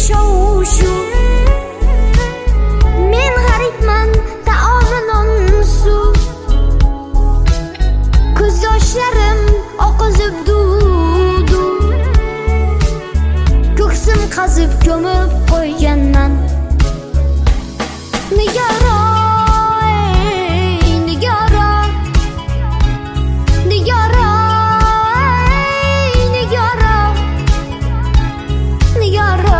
shov-shuv. Men g'aribman, taomi non suv. Ko'z yoshlarim oqizib duv-duv. Ko'ksim qazib ko'mib qo'yganman. Nigora, nigora, nigora, nigora, nigora,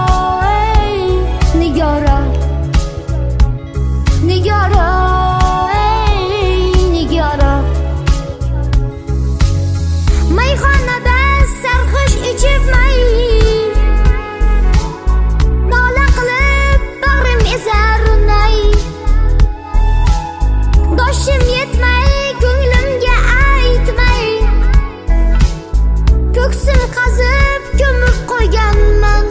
nigora, nigora, nigora. Mayxonada sarxush ichib nola qilib bag'rim ezar unay. Doshim yetmay ko'nglimga aytmay, ko'ksim qazib ko'mib qo'yganman.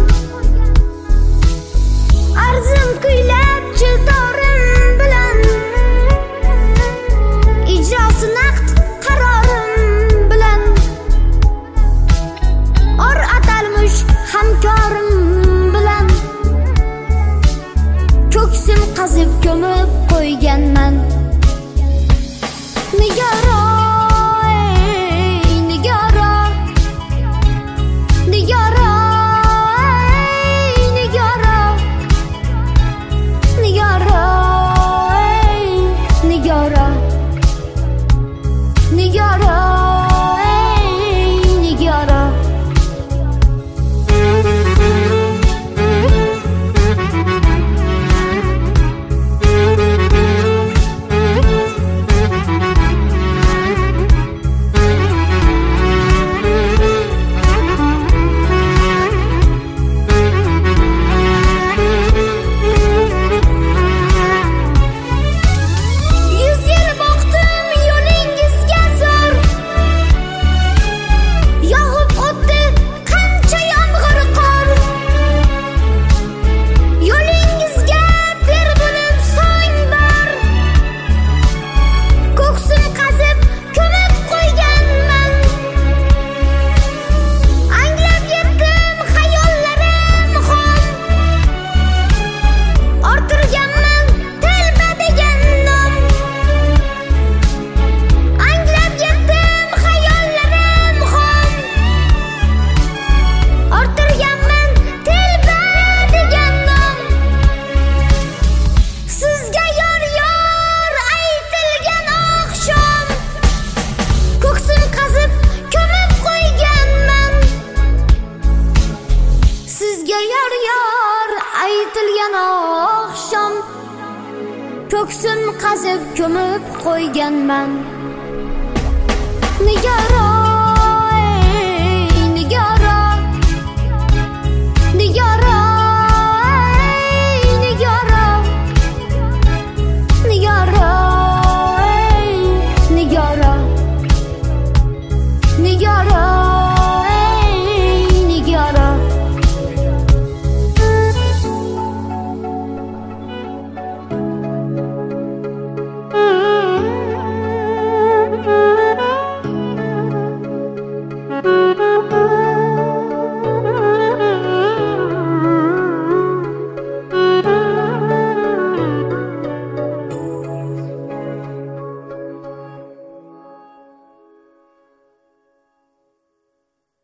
Arzim kuylab chiltorim bilan, ijrosi naqd qarorim bilan. Or atalmish hamkorim bilan, ko'ksim qazib ko'mib qo'yganman. Nigora, nigora, nigora, nigora, nigora, nigora, nigora, nigora. Aytilgan oqshom, ko'ksim qazib ko'mib qo'yganman. Nigora, nigora, nigora, nigora, nigora, nigora, nigora.